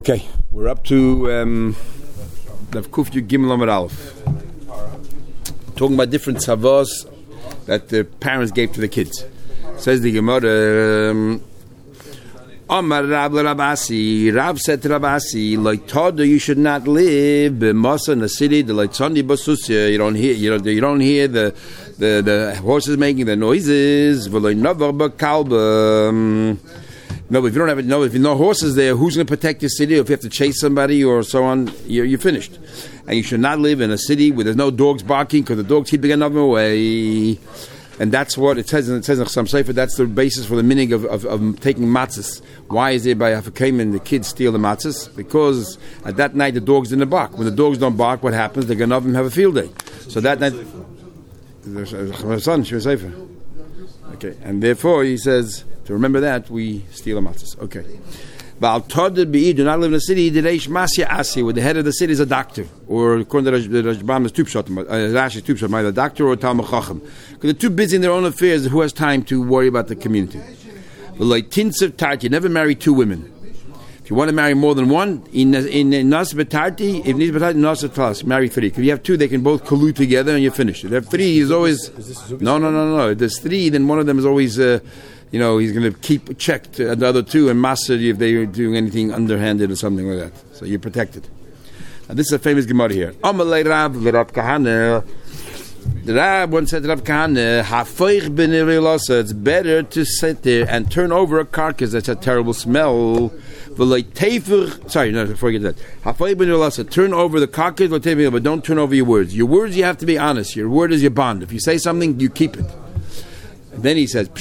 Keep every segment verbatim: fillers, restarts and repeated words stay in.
Okay, we're up to um, the Kufyu Gimel Amar Aleph. Talking about different tzavos that the parents gave to the kids. Says the Gemara, um, Amar Rab Rabasi, Rab said to Rabasi, like Todd, you should not live b'masa in the city. The like Sunday basusya, you don't hear, you know, you don't hear the the the horses making the noises. V'loy navar b'kalba. No, if you don't have it, no, if you know horses there, who's going to protect your city? Or if you have to chase somebody or so on, you're, you're finished. And you should not live in a city where there's no dogs barking because the dogs keep getting them away. And that's what it says. It says in some sefer. That's the basis for the meaning of, of, of taking matzahs. Why is it by Hafakaim the kids steal the matzahs? Because at that night the dogs didn't bark. When the dogs don't bark, what happens? The Ganavim have a field day. So that night, there's son, she was sefer. Okay, and therefore he says to remember that we steal the matzahs. Okay. But do not live in a city. Where the head of the city is a doctor, or according to the Rashbam is Tupshat, Rashi Tupshat, either a doctor or a Talmud Chacham, because they're too busy in their own affairs. Who has time to worry about the community? Like Tinsav Tarti, you never marry two women. If you want to marry more than one, in in Nas Betarti, if Nis Betarti, Nas Betarti, marry three. If you have two, they can both collude together and you're finished. If you have three, is always is no, no, no, no. If there's three, then one of them is always. Uh, You know, he's going to keep checked uh, the other two and master if they're doing anything underhanded or something like that. So you're protected. And this is a famous Gemara here. Amalei Rav Rav Kahana. The Rab once said to Rav Kahana, "Hafoich b'nei it's better to sit there and turn over a carcass that's a terrible smell. Sorry, no, before I get that. Hafoich b'nei turn over the carcass, but don't turn over your words. Your words, you have to be honest. Your word is your bond. If you say something, you keep it." Then he says,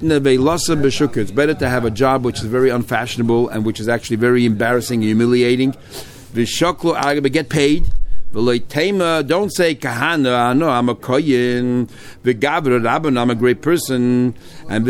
it's better to have a job which is very unfashionable and which is actually very embarrassing and humiliating. Get paid. Don't say, Kahana, no, I'm a koyin. I'm a great person. And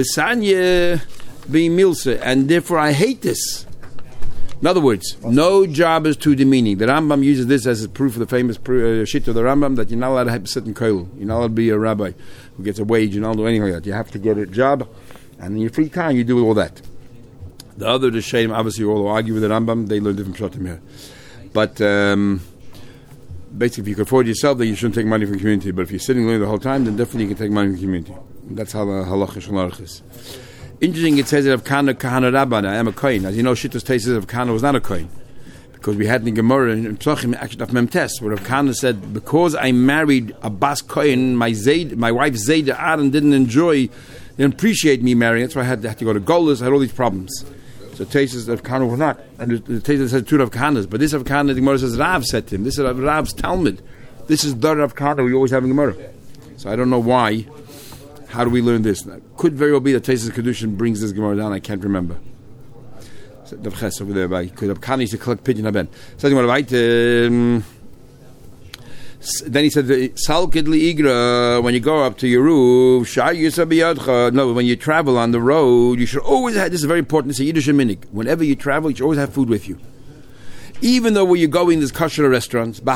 and therefore I hate this. In other words, no job is too demeaning. The Rambam uses this as a proof of the famous uh, shit of the Rambam that you're not allowed to have, sit in koil. You're not allowed to be a rabbi who gets a wage. You're not allowed to do anything like that. You have to get a job, and in your free time, you do all that. The other, the Shem, obviously, all who argue with the Rambam, they learn different pshatim here. But um, basically, if you can afford yourself, then you shouldn't take money from the community. But if you're sitting learning the whole time, then definitely you can take money from the community. And that's how the halacha shalach is. Interesting, it says that of Kana Kahana Rabbana, I am a kohen. As you know, Shittus says of Kana was not a kohen. Because we had in Gemara in Psachim, actually of Memtes, where Rav Kana said, because I married a Bas Kohen, my Zayd, my wife Zayda Aaron didn't enjoy, didn't appreciate me marrying. That's why I had to, had to go to Golas, I had all these problems. So Tesis of Kana was not. And the Tesis said two of Kanas. But this of Kana, the Gemara says Rav said to him. This is Rav's Talmud. This is the Rav Kana we always have in Gemara. So I don't know why. How do we learn this? Could very well be that Tesis Kedushin brings this Gemara down. I can't remember. The Ches over there by could have Kani to collect pigeon haben. Says what about um, then he said Sal Kidli Igra when you go up to your roof, Shai Yusabiyadcha. No, when you travel on the road, you should always have this is very important, it's a Yiddish minig. Whenever you travel, you should always have food with you. Even though where you're going, there's kosher restaurants. Even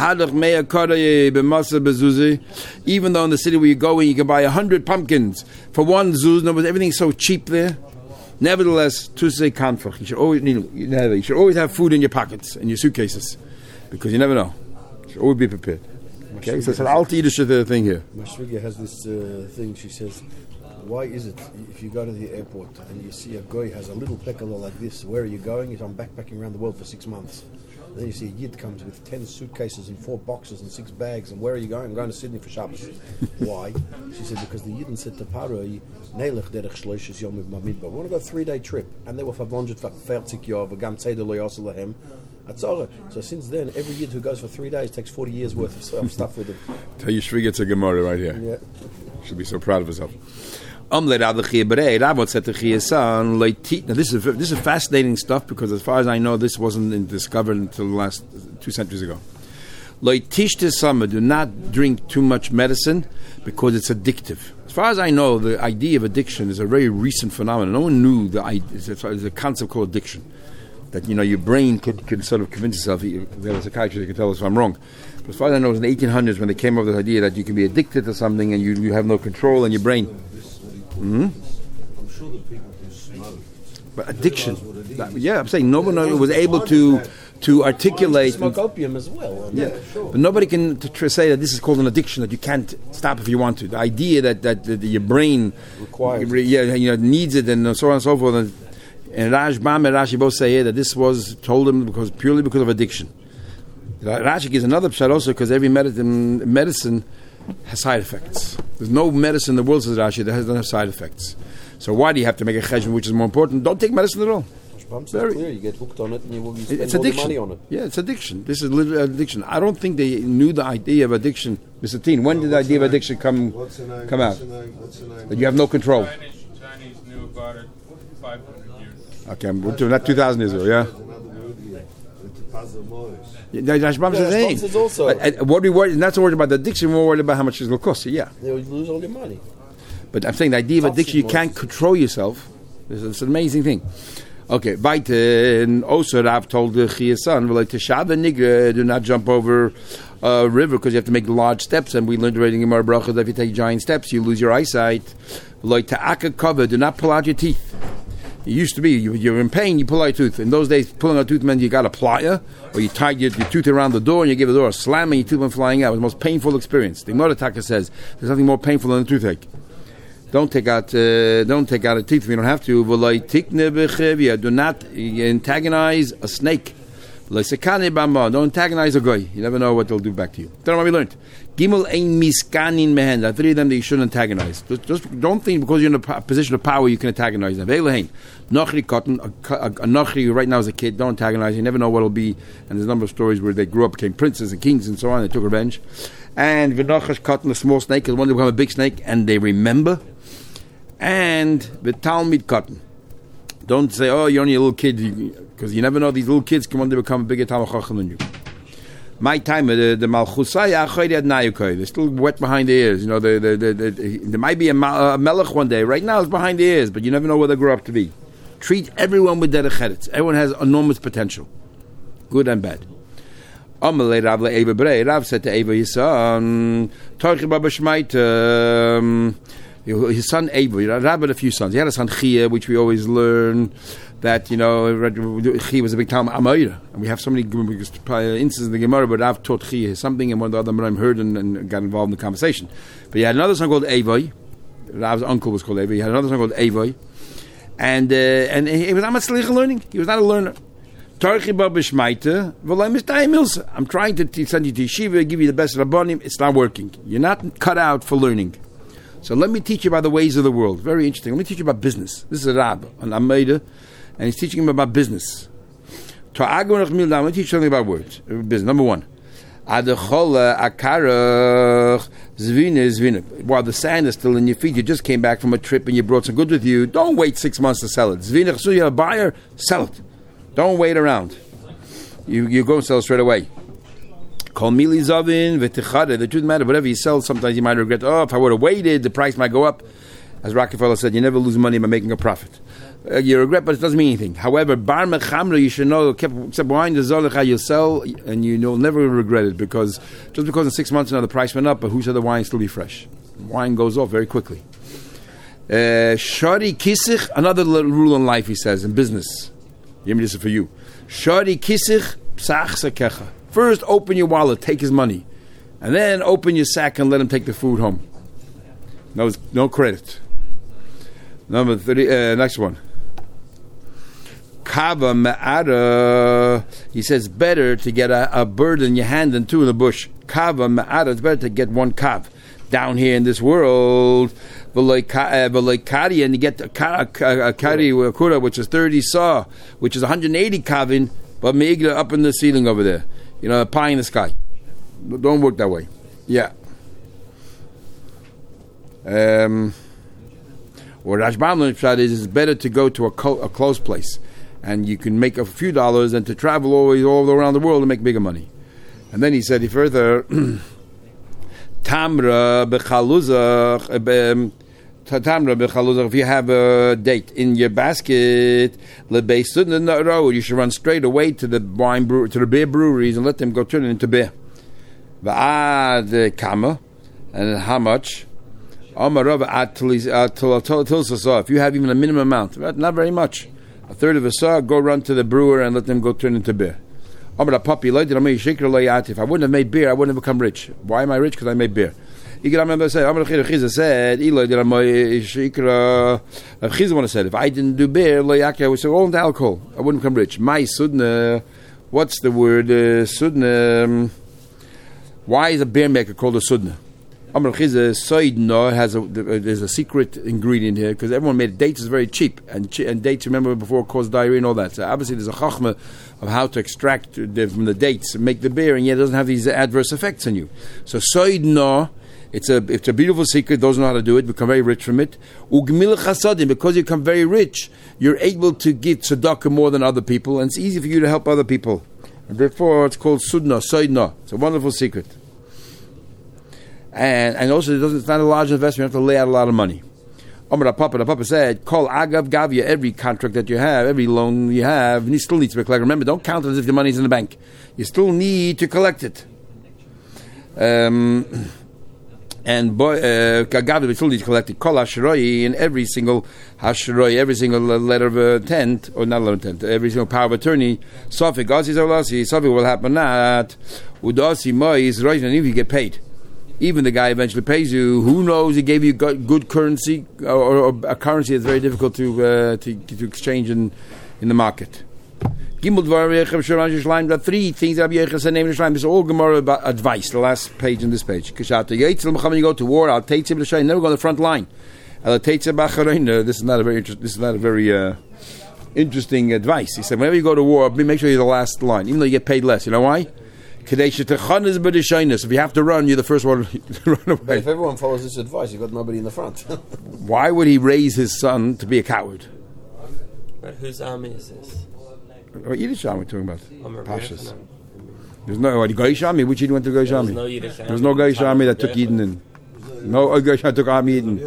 though in the city where you're going, you can buy a hundred pumpkins for one zuz. No, but everything's so cheap there. Nevertheless, to say kanfach, you should always you should always have food in your pockets, in your suitcases, because you never know. You should always be prepared. Okay, so it's an alt Yiddish thing here. Mashviga has this uh, thing. She says, "Why is it if you go to the airport and you see a guy has a little pekala like this? Where are you going? He's on backpacking around the world for six months. Then you see a Yid comes with ten suitcases and four boxes and six bags. And where are you going? I'm going to Sydney for Shabbos. Why? She said, because the Yidden said to Paro, Neilech derech shloishes yom with Mamidba. We want to go a three-day trip. And they were verbondet for forty yov, v'gam tzeder lo yosel lahem. So since then, every Yid who goes for three days takes forty years worth of stuff with him. Tell you, Shvi gets a Gemara right here. Yeah. Should be so proud of herself. Now this is this is fascinating stuff because as far as I know, this wasn't discovered until the last two centuries ago. Do not drink too much medicine because it's addictive. As far as I know, the idea of addiction is a very recent phenomenon. No one knew the there's a concept called addiction. That you know your brain could, could sort of convince itself. There was a psychiatrist who can tell us if I'm wrong. But as far as I know, it was in the eighteen hundreds when they came up with this idea that you can be addicted to something and you, you have no control in your brain. Mm-hmm. I'm sure that people can smoke. But addiction, that, yeah, I'm saying no one was able to to articulate. Smoke opium as well. Yeah, sure. But nobody can t- tr- say that this is called an addiction, that you can't stop if you want to. The idea that, that, that your brain requires, yeah, you know, needs it, and so on and so forth. And, and Rashbam and Rashi both say here that this was told him because purely because of addiction. Rashi gives another pshat also because every medicine, medicine has side effects. There's no medicine in the world, says Rashi, that doesn't have side effects. So why do you have to make a cheshbon which is more important? Don't take medicine at all. It's clear. You get hooked on it and you will spend it's all addiction. the money on it. Yeah, it's addiction. This is literally addiction. I don't think they knew the idea of addiction. Mister Teen, when did the idea of addiction come come out? That you have no control. Chinese, Chinese knew about it five hundred years. Okay, I'm doing that two thousand years ago, yeah? Yeah, that's what I'm Yeah, saying. sponsors also. Uh, uh, what we worry, not so worried about the addiction, we're worried about how much it's going to cost you, yeah. You will lose all your money. But I'm saying the idea of Toxic addiction, you noise. can't control yourself. It's, it's an amazing thing. Okay, weiter. And also Rav told the Chia son, well, like, Teshav and Nigra, do not jump over a river because you have to make large steps. And we learned already in Gemara Brachos that if you take giant steps, you lose your eyesight. Like Ta'aka cover, do not pull out your teeth. It used to be, you, you're in pain, you pull out your tooth. In those days, pulling out a tooth meant you got a plier, or you tied your, your tooth around the door and you give the door a slam and your tooth went flying out. It was the most painful experience. The Gemara Taka says, there's nothing more painful than a toothache. Don't take out, uh, don't take out a teeth if you don't have to. Do not antagonize a snake. Don't antagonize a guy. You never know what they'll do back to you. That's what we learned. Gimel ein miskanin mehen. The three of them that you shouldn't antagonize. Just, just don't think because you're in a position of power you can antagonize them. Nochri cotton, a, a, a nochri who right now is a kid, don't antagonize. You never know what it'll be. And there's a number of stories where they grew up, became princes and kings and so on. They took revenge. And v'nochash cotton, a small snake, is one to become a big snake, and they remember. And the Talmud cotton. Don't say, oh, you're only a little kid, because you never know, these little kids can one day become a bigger Talmud Chacham than you. My time, the, the Malchusai, they're still wet behind the ears. You know, the, the, the, the, there might be a, a melech one day. Right now it's behind the ears, but you never know where they grow up to be. Treat everyone with derech eretz. Everyone has enormous potential, good and bad. Amalei Rav le'Eva Brei. Rav said to Eva, his son, Torchi Baba Shmaita, his son Eva, Rav had a few sons. He had a son Chia, which we always learn that, you know, Chia was a big Talmud Amayra. And we have so many instances in the Gemara, but Rav taught Chia something, and one of the other Marim heard and, and got involved in the conversation. But he had another son called Evoi. Rav's uncle was called Evoi. He had another son called Evoi. And, uh, and he was not much learning. He was not a learner. I'm trying to send you to yeshiva, give you the best rabbanim. It's not working. You're not cut out for learning. So let me teach you about the ways of the world. Very interesting. Let me teach you about business. This is a Rab, an Ameida, and he's teaching him about business. Let me teach you something about words. Business. Number one. While the sand is still in your feet, you just came back from a trip and you brought some goods with you, don't wait six months to sell it. Zvinach, so you have a buyer, sell it. Don't wait around. You you go and sell straight away. Call mili zavin v'tichade. The truth matter. Whatever you sell, sometimes you might regret. Oh, if I would have waited, the price might go up. As Rockefeller said, you never lose money by making a profit. Uh, you regret, but it doesn't mean anything. However, bar mechamra, you should know. Except wine, the zolicha, you sell, and you will never regret it because just because in six months now the price went up, but who said the wine still be fresh? Wine goes off very quickly. Shari kisich, another rule in life, he says, in business. This is for you. Shari kisich psach sakecha. First, open your wallet, take his money, and then open your sack and let him take the food home. No, no credit. Number thirty. Uh, next one. Kava me'ara. He says better to get a, a bird in your hand than two in the bush. Kava me'ara. It's better to get one kav down here in this world. Kari, and you get a kari a kura, which is thirty saw, which is one hundred eighty kavin, but meigla up in the ceiling over there. You know, a pie in the sky. Don't work that way. Yeah. Um, what Rashbam learned is it's better to go to a, co- a close place, and you can make a few dollars than to travel always all around the world and make bigger money. And then he said he further. Tamra bechaluzach, tamra bechaluzach. If you have a date in your basket, lebeisun in the road, you should run straight away to the wine brew, to the beer breweries, and let them go turn it into beer. Va'ad kama, and how much? If you have even a minimum amount, not very much, a third of a saw, go run to the brewer and let them go turn into beer. I'm a puppy. If I wouldn't have made beer, I wouldn't have become rich. Why am I rich? Because I made beer. You can remember say, Chiza said, said, if I didn't do beer, I would say all into alcohol. I wouldn't become rich. My sudna, what's the word? Uh, sudna. Um, why is a beer maker called a sudna? Amr Chiza Soidna has a there's a secret ingredient here because everyone made it. Dates is very cheap and chi- and dates, remember, before caused diarrhea and all that. So obviously there's a chachma of how to extract the, from the dates and make the beer, and yet it doesn't have these adverse effects on you. So Soidna. It's a it's a beautiful secret. Those who know how to do it become very rich from it. Ugmil chasadim, because you become very rich, you're able to give tzedakah more than other people, and it's easy for you to help other people. And therefore, it's called sudna, soidna. It's a wonderful secret. And and also, it doesn't, it's not a large investment. You have to lay out a lot of money. Amar Papa, the Papa said, "Call agav gavya." Every contract that you have, every loan you have, you still need to be collected. Remember, don't count it as if the money's in the bank. You still need to collect it. Um. And boy, Kagavi, we still need to collect it. Kol Hashroi in every single Hashroi, every single letter of intent, or not letter of intent, every single power of attorney. Sofik, Asi Zolasi, Sofik will happen not. Udasi Moi is right, and if you get paid, even the guy eventually pays you. Who knows? He gave you good currency, or, or a currency that's very difficult to uh, to, to exchange in in the market. Gimel Dvar Yechem Shemar Yishleim. The three things Rabbi Yechem said name Yishleim is all Gemara about advice. The last page in this page. Kishata Yetzel Mecham, you go to war. Al Teitzim L'Shayin. Never go on the front line. Al Teitzim B'Acharein. This is not a very this is not a very uh, interesting advice. He said whenever you go to war, make sure you're the last line, even though you get paid less. You know why? Kadesh Techchanis B'Deshainis. If you have to run, you're the first one to run away. But if everyone follows this advice, you've got nobody in the front. Why would he raise his son to be a coward? But whose army is this? What Yiddish army we're talking about? Um, Pashas. There's no what, Goyish army. Which Yidden went to Goyish army? There was no Yiddish army. There was no Goyish army that took Yidden in. No Goyish army took army Yidden.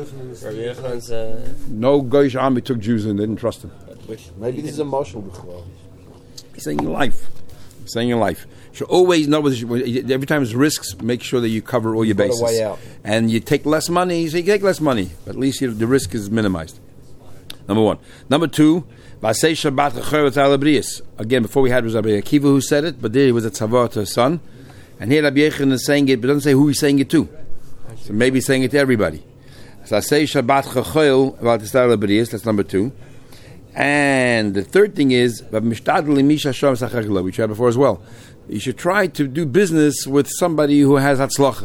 Uh, no Goyish army took Jews in. They didn't trust them. Maybe this is a marshal b'chol. He's saying your life. He's saying your life. You should always know every time there's risks. Make sure that you cover all your bases. Way out. And you take less money. So you take less money, but at least you, the risk is minimized. Number one. Number two. Again, before we had it was Rabbi Akiva who said it, but there he was a tzavah to his son. And here Rabbi Yechon is saying it, but doesn't say who he's saying it to. So maybe he's saying it to everybody. So I say Shabbat Chachoil about the style of Brias, that's number two. And the third thing is, we tried before as well. You should try to do business with somebody who has Hatzlacha.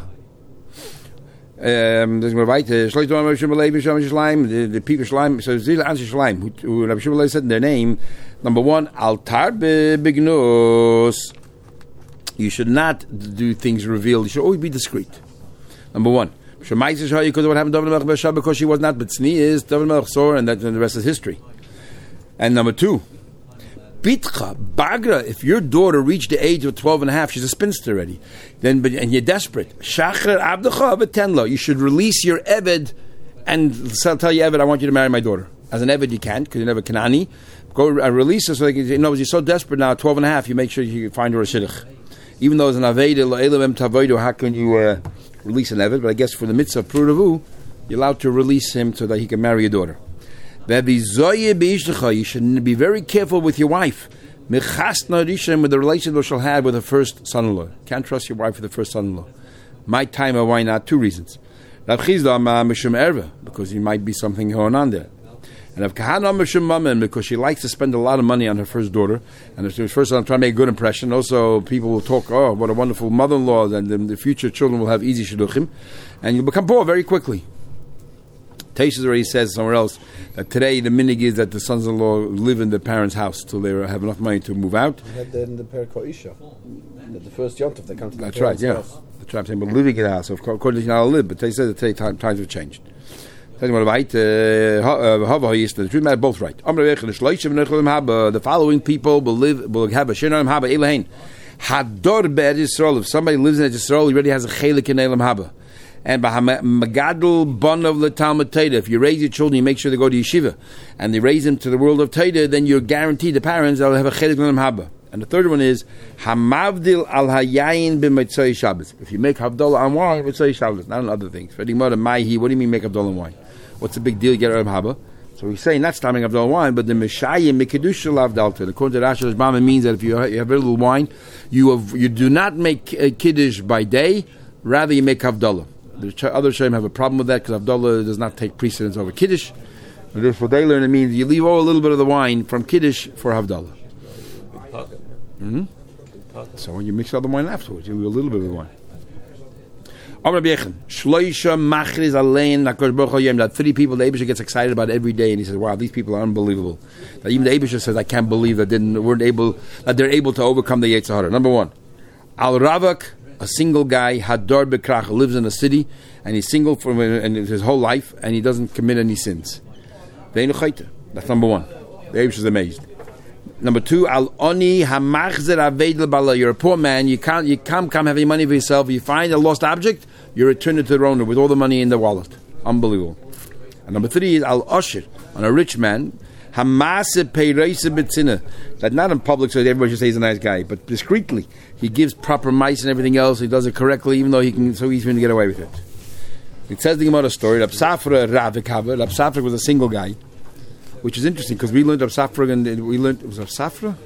Um, there's more right. The the people Shleim. So Zila answer Shleim, who Rabbi Shimon said in their name. Number one, altar begnus. You should not do things revealed. You should always be discreet. Number one, because what happened to David Melech because she was not, but Tzni is David Melech saw, and that and the rest is history. And number two, Bitcha, Bagra, if your daughter reached the age of twelve and a half, she's a spinster already, then but, and you're desperate, Shachar Abdecha V'tenlo, you should release your Eved and tell your Eved, I want you to marry my daughter. As an Eved you can't, because you're never Kanani. Go uh, release her so they can, you know, you're so desperate now, twelve and a half, you make sure you find her a Shidduch. Even though it's an Aveda, Lo'elam Tavoidu, how can you uh, release an Eved? But I guess for the mitzvah of Prudavu, you're allowed to release him so that he can marry your daughter. You should be very careful with your wife. With the relationship she'll have with her first son-in-law. Can't trust your wife with the first son-in-law. My time, or why not? Two reasons. Because he might be something going on there. And because she likes to spend a lot of money on her first daughter, and if her first son trying to make a good impression. Also, people will talk, oh, what a wonderful mother-in-law, and then the future children will have easy shidduchim, and you'll become poor very quickly. Teishes already says somewhere else that today the minig is that the sons-in-law live in their parents' house till they have enough money to move out. We had that in the Perko Isha. The first yontif they come to the That's right, yeah. house. That's right, I'm saying, but living in the house, of course, according to how to live, but they say that today time, times have changed. Tell you what about the truth matter both right. The following people will live will have a Shinam Haba Elaine. Hador Be'ed Yisrael. If somebody lives in Yisrael, he already has a chelik in Elam Haba. And Magadul Bon of the Talmud Teda. If you raise your children, you make sure they go to yeshiva, and they raise them to the world of Teda, then you're guaranteed the parents they'll have a chelik in Elam Haba. And the third one is Hamavdil al Hayayin b'Mitzay Shabbos. If you make Havdalah on wine, Mitzay Shabbos, not on other things. What do you mean make Havdalah on wine? What's the big deal? You get Elam Haba. So he's saying that's timing Havdalah wine, but the Meshayim Mikkedusha Lavdalta. According to Rashi Rashbam, it means that if you have, you have very little wine, you have, you do not make uh, Kiddush by day, rather you make Havdalah. The ch- other Shem have a problem with that because Havdalah does not take precedence over Kiddush. And therefore they learn it means you leave all a little bit of the wine from Kiddush for Havdalah. Mm-hmm. So when you mix all the wine afterwards, you leave a little bit of the wine. That three people the Eibusha gets excited about every day, and he says, "Wow, these people are unbelievable." That even the Eibusha says, "I can't believe that didn't weren't able that they're able to overcome the Yetzer Hara." Number one, Al Ravak, a single guy, Hadar Bekrach, lives in a city, and he's single for and his whole life, and he doesn't commit any sins. That's number one. The Eibusha is amazed. Number two, Al Oni Hamachzer Aveidel Bala. You're a poor man. You can't. You can't come have any money for yourself. You find a lost object, you return it to the owner with all the money in the wallet. Unbelievable. And number three is Al Osher, on a rich man. Hamase Peireise Betzina. That not in public, so everybody should say he's a nice guy, but discreetly he gives proper mice and everything else. He does it correctly, even though he can. So he's going to get away with it. It says the Gemara story. Rab Safra Ravikaver. Rab Safra was a single guy. Which is interesting because we learned of Safra and we learned was of Safra.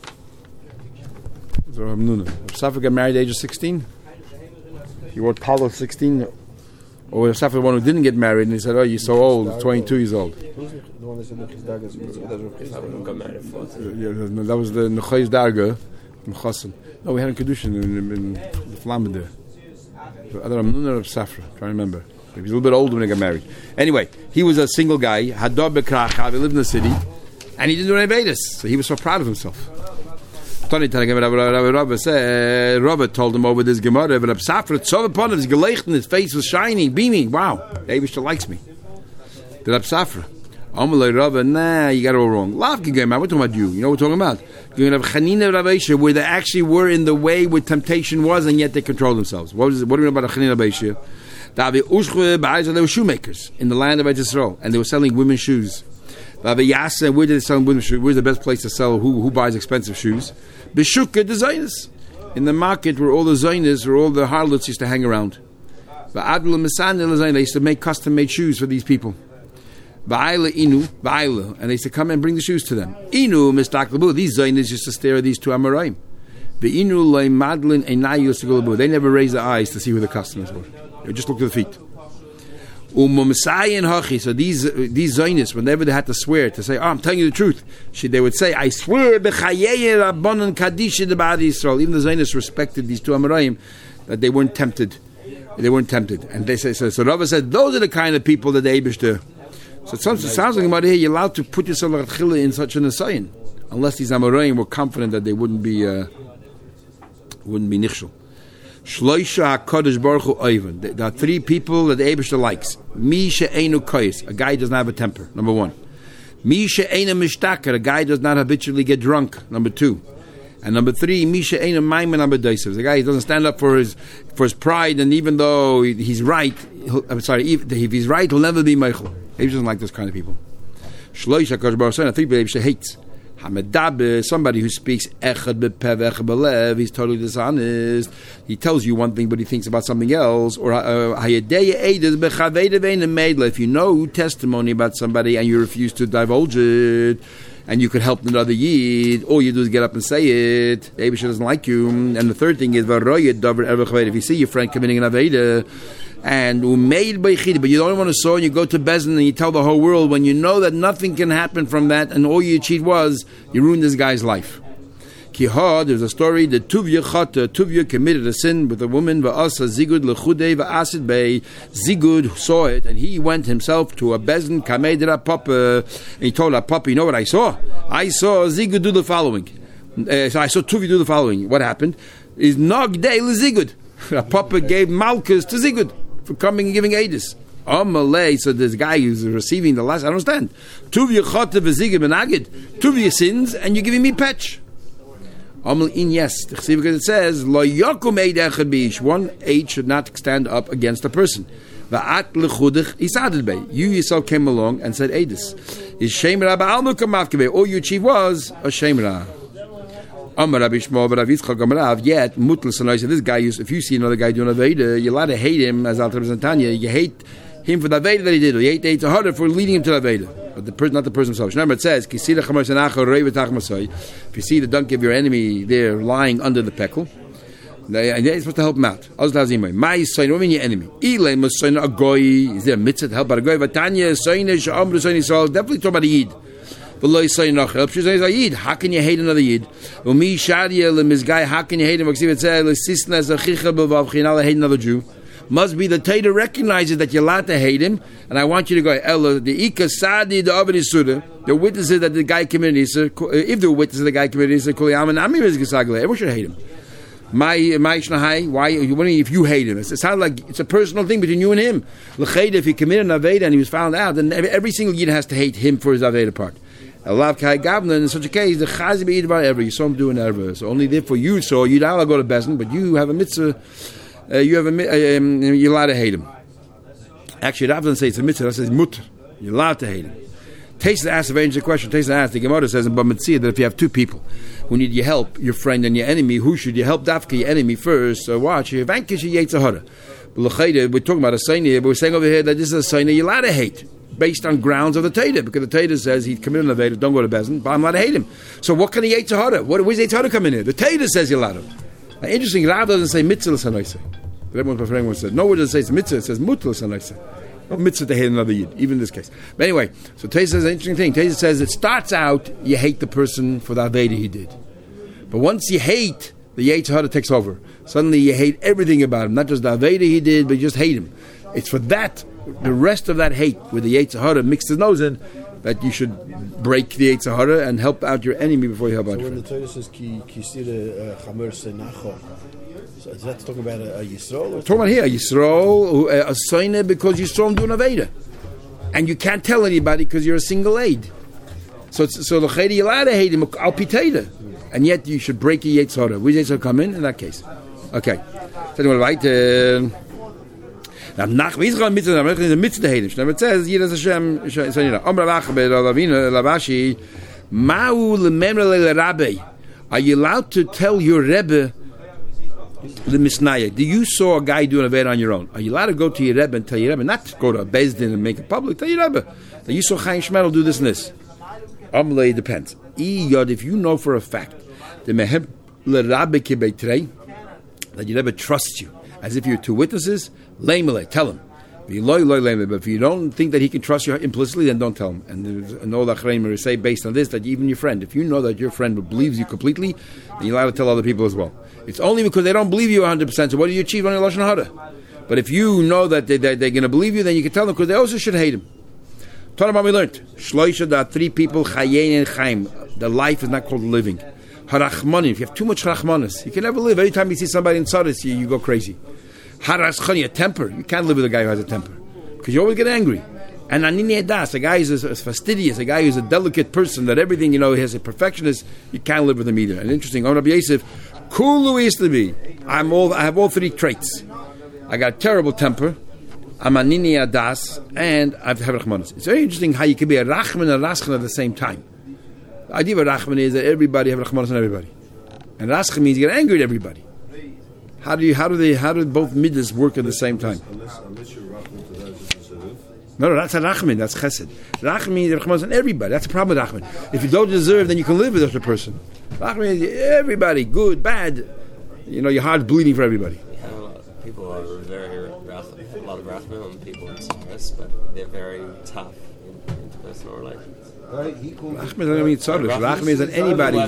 Was it Rav Nuna? Safra got married at the age of sixteen. He wore Palo at sixteen, or Safra the one who didn't get married and he said, "Oh, you're so old, twenty-two years old." The one that said Nechis got married for. Yeah, that was the Nechis Darga from Chassan. No, we had a Kedushin in, in, in the Flamme there. Either Rav Nuna or Safra. I'm trying to remember. He was a little bit older when he got married. Anyway, he was a single guy, Hadar Bekrach, he lived in the city, and he didn't do any Vedas, so he was so proud of himself. Robert told him over this Gemara, but Safra saw upon him, his geleicht, his face was shining, beaming. Wow, the Eibusha likes me. The Rab Safra. Amalei Rabba, nah, you got it all wrong. Lav Gigema, we're talking about you. You know what we're talking about? You're going to have Chanina Rabbeisha, where they actually were in the way where temptation was, and yet they controlled themselves. What, is it? What do we know about Chanina Rabbeisha? They were shoemakers in the land of Israel, and they were selling women's shoes. Where did they sell women's shoes? Where's the best place to sell? Who, who buys expensive shoes? B'shukah the Zionist. In the market where all the Zionists, where all the harlots used to hang around. They used to make custom-made shoes for these people. And they used to come and bring the shoes to them. These Zionists used to stare at these two Amoraim. They never raised their eyes to see who the customers were. They just looked at the feet. So these these Zionists, whenever they had to swear to say, "Oh, I'm telling you the truth," they would say, "I swear b'chayei kadisha d'ba'ad Yisrael." Even the Zionists respected these two Amoraim, that they weren't tempted. They weren't tempted, and they say so. So Rava said, "Those are the kind of people that the Eibusha." So it sounds, it sounds like about here you're allowed to put yourself in such an asayin, unless these Amoraim were confident that they wouldn't be. Uh, wouldn't be nichshel. Shloisha HaKadosh Baruch Hu Oiven. There are three people that the Eibusha likes. Mi she'einu koyis, a guy does not have a temper. Number one. Mi she'einu mishtaker, a guy does not habitually get drunk. Number two. And number three, Mi she'einu maimen abedaisav, the guy who doesn't stand up for his for his pride, and even though he's right, I'm sorry, if he's right, he'll never be meichel. Eibusha doesn't like those kind of people. Shloisha HaKadosh Baruch Hu, three people Eibusha hates. Hamadabe, somebody who speaks echad bepev echad belev, he's totally dishonest. He tells you one thing, but he thinks about something else. Or if you know testimony about somebody and you refuse to divulge it, and you could help another yid, all you do is get up and say it. The Eibusha doesn't like you. And the third thing is if you see your friend committing an aveda, and umeid beichid, but you don't want to saw, and you go to Bezin and you tell the whole world when you know that nothing can happen from that, and all you achieved was you ruined this guy's life. Kiha, there's a story that Tuvia Chata, Tuvia committed a sin with a woman, va'asa zigud lechudei va'asid bei. Zigud saw it, and he went himself to a Bezin, kamedra papa, and he told her, Papa, you know what I saw? I saw Zigud do the following. Uh, so I saw Tuvia do the following. What happened? Is nogdei lezigud. A papa gave malchus to Zigud for coming and giving Aedis. Amalei, so this guy who's receiving the last, I don't understand. Tuvia chata v'zigud benagid. Tuvia sins, and you're giving me petch. Amal in yes, because it says lo yakum eid echad beish. One aid should not stand up against a person. Va'at lechudich isaded bei. You yourself came along and said Aedis. Is shemra ba'almu kamavkebe. All you achieved was a shemra. Amar Rabbi Shmuel, but Rabbi Yitzchak Amarav, yet mutl sanai. This guy, if you see another guy doing a veda, you're allowed to hate him as Alter Rebbe Tanya. You hate him for the veda that he did, or you hate the harder for leading him to the veda. but the person, not the person himself. Remember, it says, if you see the donkey of your enemy there lying under the peckle, and you're supposed to help him out. What do you mean your enemy? Is there a mitzvah to help out a goy? Definitely talk about a yid. How can you hate another yid? How can you hate him? Hate another Jew. Must be the Torah recognizes that you're allowed to hate him, and I want you to go. Ella the Ika Sadi the Aved Isuda. The witnesses that the guy committed Issa. If the witnesses the guy committed Issa, everyone should hate him. My my Shnahai, why? If you hate him, it sounds like it's a personal thing between you and him. If he committed an aveda and he was found out, then every single yid has to hate him for his aveda part. Allah Kai Gavna, in such a case, the Chazi be ever ever. You saw him do an erva. So only therefore you saw you'd allowed to go to Bezin, but you have a mitzvah. Uh, you have a uh, um, you're allowed to hate him. Actually, Rav doesn't say it's a mitzvah. It says mutter. You're allowed to hate him. Taste the ass of the question. Taste the ass. The Gemara says in Bamitzia that if you have two people who need your help, your friend and your enemy, who should you help? Dafka, your enemy first. So watch. You vanquish your Yetzer Hara. We're talking about a Saini, but we're saying over here that this is a Saini you're allowed to hate based on grounds of the Torah, because the Torah says he committed an aveda, don't go to Bezin, but I'm allowed to hate him. So what can he Yetzer Hara? What where's Yetzer Hara come in here? The Torah says you're allowed to. Now, interesting, Rav doesn't say mitzvah l'sanoisei. But everyone's preferring what it says. Nowhere does it say it's mitzvah, it says mutter l'sanoisei. No mitzvah to hate another yid, even in this case. But anyway, so Torah says an interesting thing. Torah says it starts out, you hate the person for the aveda he did. But once you hate, the Yetzer Hara takes over. Suddenly you hate everything about him, not just the aveda he did, but you just hate him. It's for that, the rest of that hate, where the Yetzer Hara mixed his nose in, that you should break the Yetzer Hara and help out your enemy before you help out so your when friend. the Torah says ki kisira chamer senacho, so is that talking about a, a Yisrael? Or talking about here, Yisrael, a Saina, because Yisrael do an aveda, and you can't tell anybody because you're a single aid. So, it's, so the Chaydi you're allowed to hate him al pitayda, and yet you should break your Yetzer Hara. Where does Yetzer Hara come in in that case? Okay. So anyway, right. Uh, Now, nach Israel mitzvah, nach the mitzvah hate him. It says, "Yiras Hashem." So you know, Amar Lachbe Ravina Lavashi, Ma'u lememra leRabbi. Are you allowed to tell your Rebbe the misnaya? Do you saw a guy doing a aveda on your own? Are you allowed to go to your Rebbe and tell your Rebbe, not go to a Beis Din and make it public? Tell your Rebbe that you saw Chaim Shmuel do this and this. Amlei depends. If you know for a fact the meheb leRabbi kibeitrei, that your Rebbe trusts you, as if you're two witnesses, lay tell him. But if you don't think that he can trust you implicitly, then don't tell him. And all the Achrayim say based on this, that even your friend, if you know that your friend believes you completely, then you're allowed to tell other people as well. It's only because they don't believe you one hundred percent, so what do you achieve on your Lashon Hara? But if you know that they, they, they're going to believe you, then you can tell them, because they also should hate him. Tanabam we learned, Shloisha, there are three people, Chayein and Chaim. The life is not called living. Harachmanim, if you have too much Harachmanis, you can never live. Every time you see somebody in Tzadis, you, you go crazy. Haraschani, a temper. You can't live with a guy who has a temper, because you always get angry. And Anini Das, a guy who's a, a fastidious, a guy who's a delicate person, that everything, you know, he has a perfectionist, you can't live with him either. And interesting, on Rabbi Yosef, Kulu is to be. I'm all, I have all three traits. I got a terrible temper, I'm Anini Das, and I have Rachmanis. It's very interesting how you can be a Rachman and a Raschan at the same time. The idea of Rachman is that everybody have Rachmanis on everybody. And Raschan means you get angry at everybody. How do you? How do they? How do both midas work at the same time? Unless, unless you're rachman to those who deserve. No, no, that's a rachman. That's chesed. Rachman means rachman on everybody. That's the problem with rachman. If you don't deserve, then you can live with such a person. Rachman is everybody, good, bad. You know, your heart's bleeding for everybody. Yeah, a lot of people are very a lot of rachman on people in service, but they're very tough in interpersonal relations. Rachman doesn't mean tzarus. Rachman is on anybody.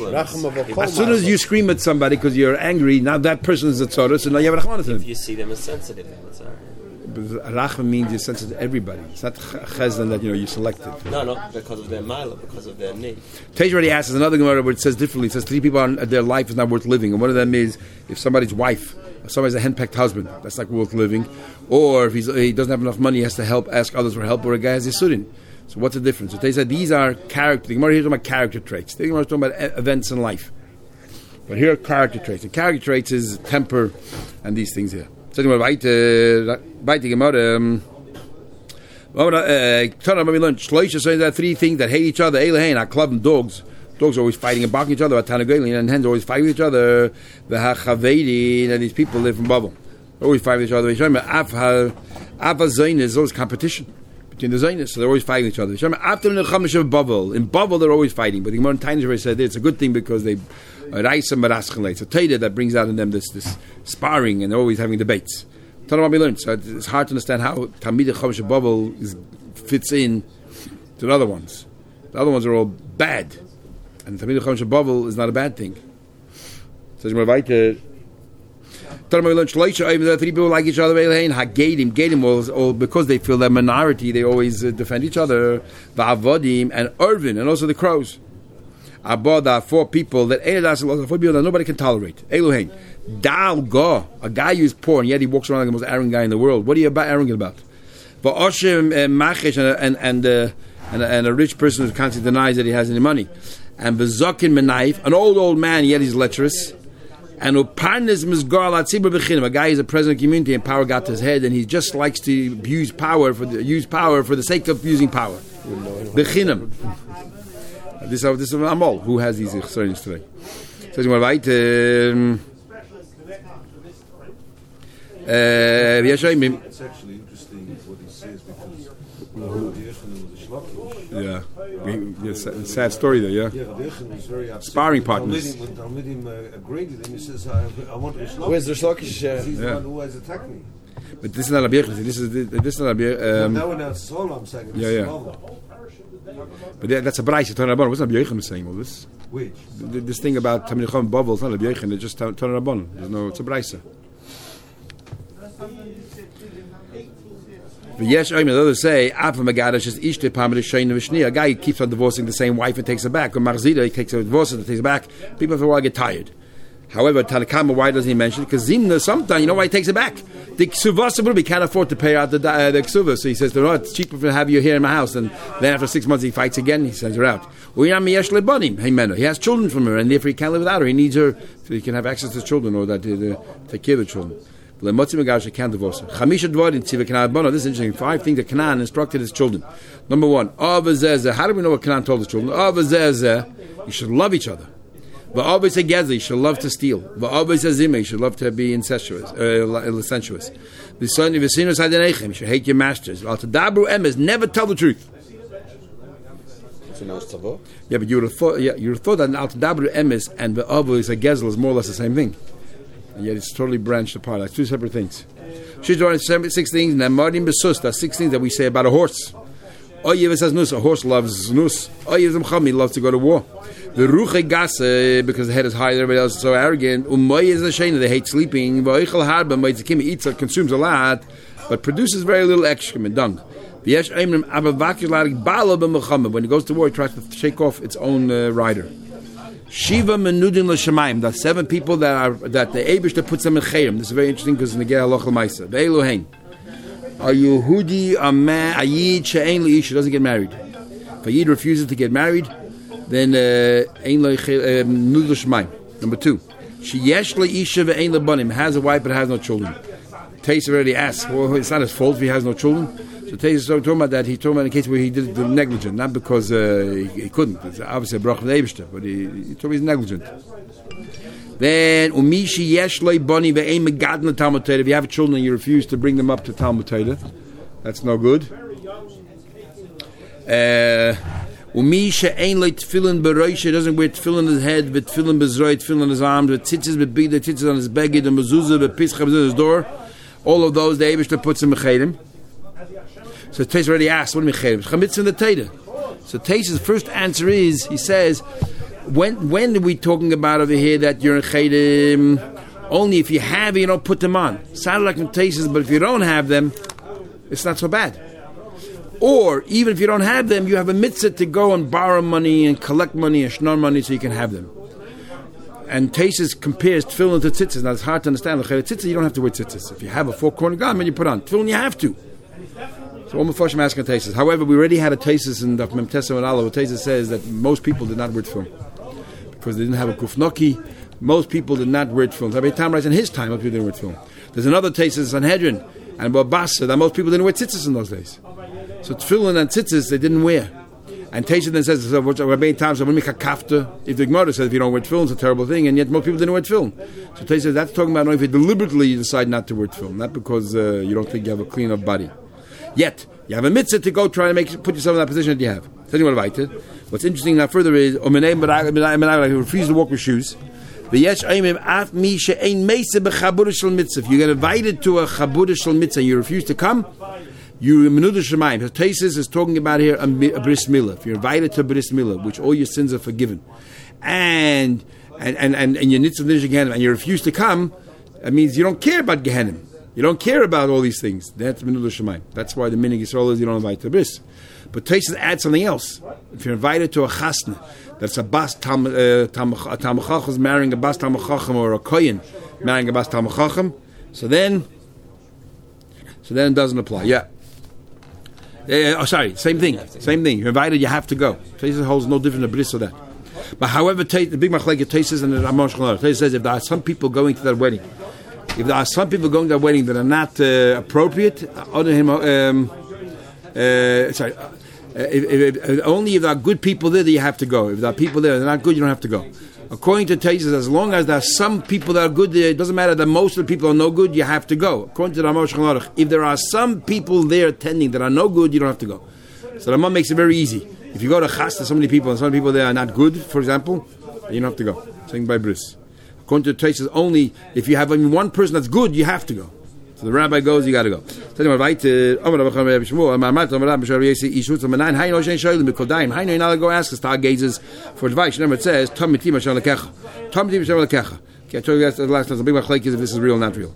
As soon as you scream at somebody because you're angry, now that person is a tzarus, and now you have rachman to If him. you see them as sensitive, that's all right. Rachman means you're sensitive to everybody. It's not chesed that you know you selected. No, not because of their mila, because of their need. Tej already asks us another Gemara where it says differently. It says three people on their life is not worth living, and one of them is if somebody's wife, if somebody's a henpecked husband, that's not worth living, or if he's, he doesn't have enough money, he has to help, ask others for help, or a guy has a surin. So what's the difference? So they said these are character. The Gemara here is talking about character traits. The Gemara is talking about events in life, but here are character traits. And character traits is temper and these things here. So anyway, right, right, the Gemara. Um, When we learned Shloisha, so there are three things that hate each other. Eilehain, our club and dogs. Dogs are always fighting and barking each other. Tanagolin and hens are always fighting with each other. The Hachavedi, and these people live in bubble. Always fight with each other. Avazain is always competition. between the Zionis, so they're always fighting each other. After the Chamish of Bavel, in Bavel they're always fighting, but the Gemara in Tainis said it's a good thing because they Raisa Maraschalei. It's a Teda that brings out in them this this sparring and they're always having debates. Tell them what we learned. So it's hard to understand how Talmid Chamish of Bavel is, fits in to the other ones. The other ones are all bad, and Talmid Chamish of Bavel is not a bad thing. So we're weiter. Tell them we learned Shloisha. Even though three people like each other, Hagedim, Gedim, all, all because they feel they're minority, they always uh, defend each other. Va'avodim and Irvin, and also the crows. Abba, four people that four people that nobody can tolerate. Elohein, Dal Go, a guy who's poor and yet he walks around like the most arrogant guy in the world. What are you about arrogant about? Va'oshim Machesh and and and, uh, and and a rich person who constantly denies that he has any money. And V'zokin Menaif, an old old man yet he's lecherous. And Uparnis Mizgar Latzibur Bechinim, a guy who's a president of the community and power got to his head and he just likes to use power for the use power for the sake of using power. Bechinim. This is this is Amol who has these experiences today. So you want to write. It's actually interesting what he says because yeah, yeah, sad, sad story there. Yeah, yeah, was very upset. Sparring partners. When Talmidim uh, agreed with him, he says, "I, I want to Shlokish." Where's the Shlokish? Uh, He's yeah. the one who has attacked me. But this is not a Birch. This is this is not a Birch. Um, now now it's Solo, I'm saying. Yeah, yeah. But yeah, that's a Bryce. Torah What's not Birch saying all this? Which? This thing about Talmid Chacham Bavel, it's not a Birch. It's just Torah Rabban. There's no. It's a Bryce. But yes, I mean, others say, a guy who keeps on divorcing the same wife and takes her back. Or Marzida, he takes her divorce and takes her back. People after a while get tired. However, Tanakama, why doesn't he mention it? Because Zimna, sometimes, you know why he takes it back? The Ksuvah, he can't afford to pay out the, uh, the Ksuvah. So he says, no, it's cheaper to have you here in my house. And then after six months, he fights again, he sends her out. He has children from her, and therefore he can't live without her. He needs her so he can have access to children or that uh, take care of the children. Can't divorce her. This is interesting. Five things that Canaan instructed his children. Number one, how do we know what Canaan told his children? You should love each other. You should love to steal. You should love to be incestuous, uh, licentious. You should hate your masters. Never tell the truth. Yeah, but you would have thought, yeah, you would have thought that Al Tadabru Emes and the Avos a Gezel is more or less the same thing. And yet it's totally branched apart. That's two separate things. She's drawing six things. Namarim besus. That's six things that we say about a horse. Oyev says nus. A horse loves nus. Oyev zamchami loves to go to war. The ruche gase because the head is high. Everybody else is so arrogant. Umoy is a shame. They hate sleeping. V'oichel harba moitzikim eats consumes a lot, but produces very little excrement dung. V'yesh eimrim abavakir ladik bala b'mechamah. When he goes to war, he tries to shake off its own uh, rider. Shiva menudin l'shamayim. That's seven people that are that the Eibishter puts them in chayim. This is very interesting because in the Geh Halach L'Maisa. Ve'elohein. A Yehudi, a man, a Yid she'ein le'isha doesn't get married. If a Yid refuses to get married, then ein menudin l'shamayim. Number two, sheyesh le'isha ve'ein le'banim has a wife but has no children. Teis already asked. Well, it's not his fault if he has no children. So Teis is talking about that. He told about in a case where he did it negligent, not because uh, he, he couldn't. It's obviously a brach of the Eibishter, but he, he told me he's negligent. Then umishi yesh loy bani ve'ein megadna Talmud Torah. If you have children and you refuse to bring them up to Talmud Torah, that's no good. Umisha ein loy tefillin beroisha, doesn't wear tefillin in his head, but tefillin bezroi, tefillin on his arms, with tzitzis bebida, tzitzis on his beged, and mezuzah bepischa on his door. All of those the Eibishter puts in mechedim. So Teis already asked, what do you mean chametz in the Torah? So Teis's first answer is, he says, when when are we talking about over here that you're in chedim? Only if you have it, you don't put them on. Sounded like Teis's, but if you don't have them, it's not so bad. Or even if you don't have them, you have a mitzvah to go and borrow money and collect money and shnor money so you can have them. And Teis's compares tefillin to tzitzis. Now it's hard to understand. The tzitzis, you don't have to wear tzitzis. If you have a four-corner garment, you put on. Tefillin, you have to. So all Mephoshim asking Teis's. However, we already had a Teis's in the Mem Tesem and Allah. What Teis's says that most people did not wear tefillin because they didn't have a kufnoki. Most people did not wear tefillin. Rabbi Tam writes in his time, most people didn't wear tefillin. There's another Teis's Sanhedrin and Babasa that most people didn't wear tzitzis in those days. So tefillin and tzitzis they didn't wear. And Teisha then says, so, Rabbi Tam said, if the Gemara says if you don't wear tefillin, it's a terrible thing, and yet most people didn't wear tefillin. So Teisha says that's talking about only if you deliberately decide not to wear tefillin, not because uh, you don't think you have a clean up body. Yet, you have a mitzvah to go try to make put yourself in that position that you have. Tell you what about it. What's interesting now further is, he refused to walk with shoes. If you get invited to a chabura shel mitzvah and you refuse to come, you menuda shemayim. Taisus is talking about here a, a bris milah. If you're invited to a bris milah, which all your sins are forgiven, and and and and, and your nitzvah Gehenim, and you refuse to come, that means you don't care about Gehenim. You don't care about all these things. That's menuda shemayim. That's why the minig Yisrael is you don't invite to bris. But Taisus adds something else. If you're invited to a chasna, that's a bas tam uh, tam chacham marrying a bas tam chacham, or a kohen marrying a bas tam chacham, so then, so then it doesn't apply. Yeah. Uh, oh, sorry. Same thing. Same thing. You're invited. You have to go. Taisus holds no different bris of that. But however, the big machlekes Taisus and the Ramon Shlomo Taisus says if there are some people going to that wedding, if there are some people going to that wedding that are not uh, appropriate, other him, um, uh, sorry. Uh, if, if, if, only if there are good people there that you have to go. If there are people there that are not good, you don't have to go. According to Taisus, as long as there are some people that are good there, it doesn't matter that most of the people are no good, you have to go. According to the Ramon Shlomo Aruch, if there are some people there attending that are no good, you don't have to go. So the Ramon makes it very easy. If you go to chas to so many people and some people there are not good, for example, you don't have to go. Saying by bris. According to Taisus, only if you have only one person that's good, you have to go. So the rabbi goes, you got to go. Tell him, right? You're not to go ask the stargazers for advice. Remember, it says, Tom Mitim Hashem Lekecha. Tom Mitim Hashem Lekecha. Okay, I told you that's the last time. The big machlekes is if this is real or not real.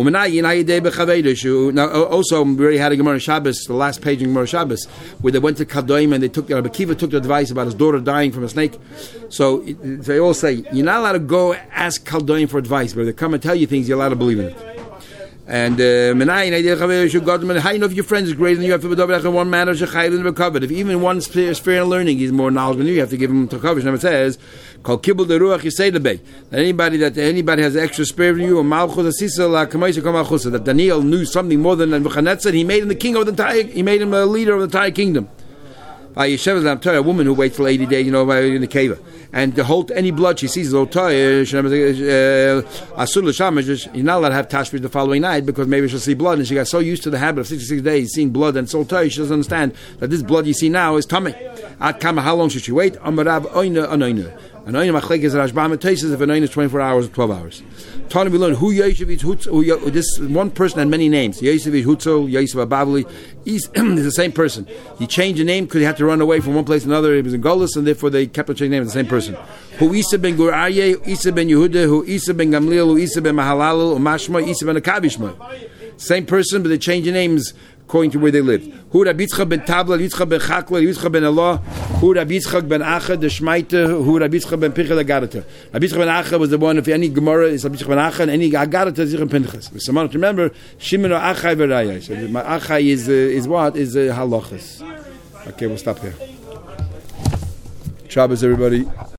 Now, also, we already had a Gemara Shabbos, the last page in Gemara Shabbos, where they went to Kadoim and they took, Rabbi Kiva took the advice about his daughter dying from a snake. So they all say, you're not allowed to go ask Kadoim for advice, but if they come and tell you things, you're allowed to believe in it. And uh, how you know if your friend is greater than you have to be one man or covered. If even one sphere of learning is more knowledgeable than you, you have to give him to cover. Now it says, "Called kibul the ruach that anybody that anybody has extra spirit in you or malchus that Daniel knew something more than Nebuchadnezzar. He made him the king of the entire. He made him a leader of the entire kingdom. A woman who waits for eighty days, you know, in the cave, and to hold any blood she sees, you're not allowed to have tashmish the following night because maybe she'll see blood, and she got so used to the habit of sixty-six days seeing blood and so tired, she doesn't understand that this blood you see now is tummy. How long should she wait? An oina machlekes is Rashbam and Taisus if an oina is twenty-four hours or twelve hours. Tani we learn who Yosevich Hutz. This one person had many names. Yosevich Hutzel, Yosef Abavli. He's the same person. He changed the name because he had to run away from one place to another. He was in Golis, and therefore they kept on changing the name of the same person. Who Isa ben Gur Aryeh, Isa ben Yehuda, who Isa ben Gamliel, who Isa ben Mahalalel, who Mashma, Isa ben Akabishma. Same person, but they changed the names according to where they lived. Hu Rabbi Yitzchak ben Tabla, Yitzchak ben Chakla, Yitzchak ben Allah, Hu Rabbi Yitzchak ben Acha, the Shmaita, Hu Rabbi Yitzchak ben Pinchas Agadata. Rabbi Yitzchak ben Acha was the one, if any Gemara is Rabbi Yitzchak ben Acha, and any Agadata is Yitzchak ben Pinchas. With someone to remember, Shimon or Achai v'Rayah. So my Achai is, uh, is what? Is uh, halachas. Okay, we'll stop here. Shabbos, everybody.